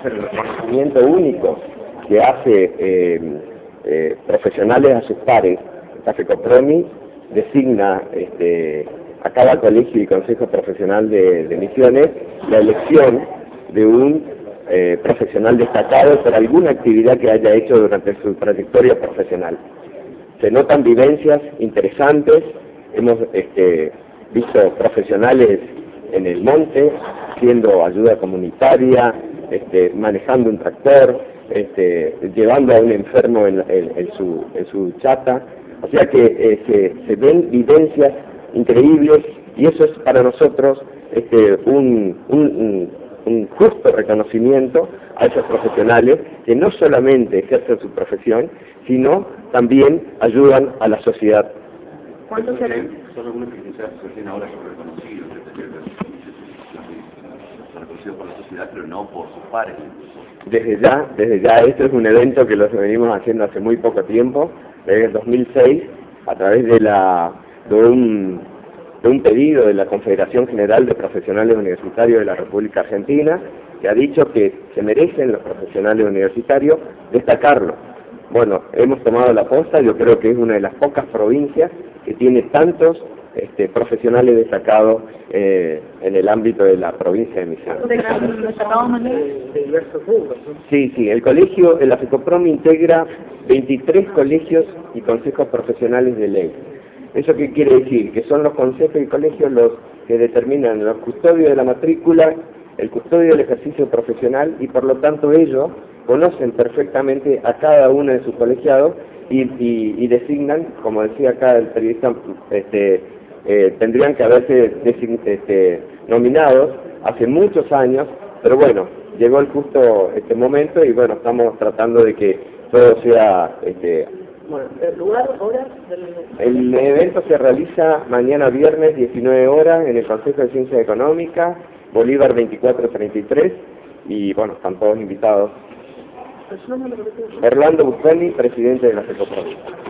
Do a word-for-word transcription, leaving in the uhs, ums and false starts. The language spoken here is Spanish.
el reconocimiento único que hace eh, eh, profesionales a sus pares. La FECOPROMI designa este, a cada colegio y consejo profesional de, de Misiones la elección de un eh, profesional destacado por alguna actividad que haya hecho durante su trayectoria profesional. Se notan vivencias interesantes, hemos este, visto profesionales en el monte, haciendo ayuda comunitaria, este, manejando un tractor, este, llevando a un enfermo en, en, en, su, en su chata. O sea que eh, se, se ven vivencias increíbles y eso es para nosotros este, un, un, un justo reconocimiento a esos profesionales que no solamente ejercen su profesión, sino también ayudan a la sociedad. ¿Cuántos serán? Son algunos que quizás recién ahora son reconocidos, reconocidos por la sociedad, pero no por sus pares. Desde ya, desde ya, esto es un evento que lo venimos haciendo hace muy poco tiempo, desde el dos mil seis, a través de, la, de, un, de un pedido de la Confederación General de Profesionales Universitarios de la República Argentina, que ha dicho que se merecen los profesionales universitarios destacarlo. Bueno, hemos tomado la posta, yo creo que es una de las pocas provincias que tiene tantos este, profesionales destacados eh, en el ámbito de la provincia de Misiones. Sí, sí, el colegio, la FECOPROMI integra veintitrés colegios y consejos profesionales de ley. ¿Eso qué quiere decir? Que son los consejos y colegios los que determinan los custodios de la matrícula, el custodio del ejercicio profesional y por lo tanto ellos conocen perfectamente a cada uno de sus colegiados y, y, y designan, como decía acá el periodista, este, eh, tendrían que haberse este, nominados hace muchos años, pero bueno, llegó el justo este momento y bueno, estamos tratando de que todo sea... Este, Bueno, ¿el lugar, horas? Del... El evento se realiza mañana viernes, diecinueve horas, en el Consejo de Ciencias Económicas, Bolívar veinticuatro treinta y tres, y bueno, están todos invitados. Orlando Busconi, presidente de la FECOPROMI.